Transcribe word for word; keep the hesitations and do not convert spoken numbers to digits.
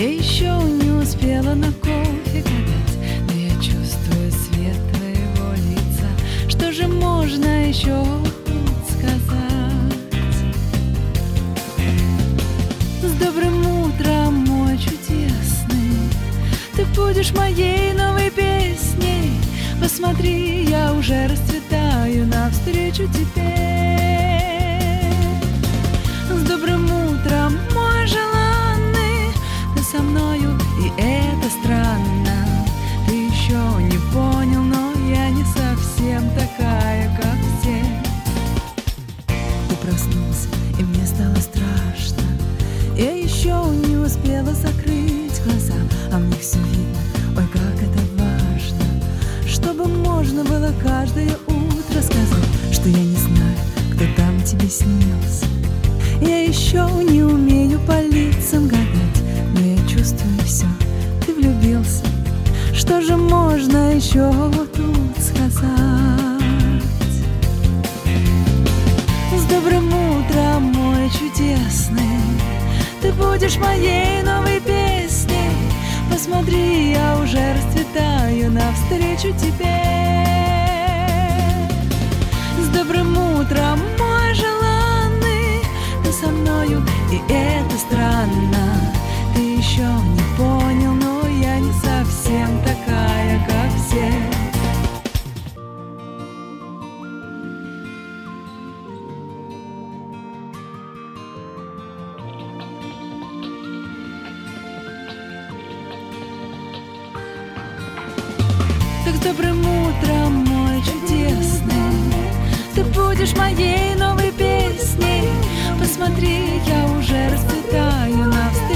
Я еще не успела на кофе гадать, но я чувствую свет твоего лица. Что же можно еще сказать? С добрым утром, мой чудесный, ты будешь моей новой песней. Посмотри, я уже расцветаю навстречу тебе. С добрым утром, мой желанный, ты со мною, и это странно. Ты еще не понял, но я не совсем такая, как все. Ты проснулся, и мне стало страшно. Я еще не успела закрыть глаза, а мне все видно, ой, как это важно. Чтобы можно было каждое утро сказать, что я не знаю, кто там тебе снился. Я еще не умею по лицам гадать, но я чувствую все, ты влюбился. Что же можно еще тут сказать? С добрым утром, мой чудесный, ты будешь моей новой песней. Посмотри, я уже расцветаю навстречу тебе. С добрым утром, мой желанный, ты со мною, и это странно. Ты еще не понял, но я не совсем такая, как все. Так с добрым утром, мой чудесный, ты будешь моей новой песней. Посмотри, я уже расцветаю навстречу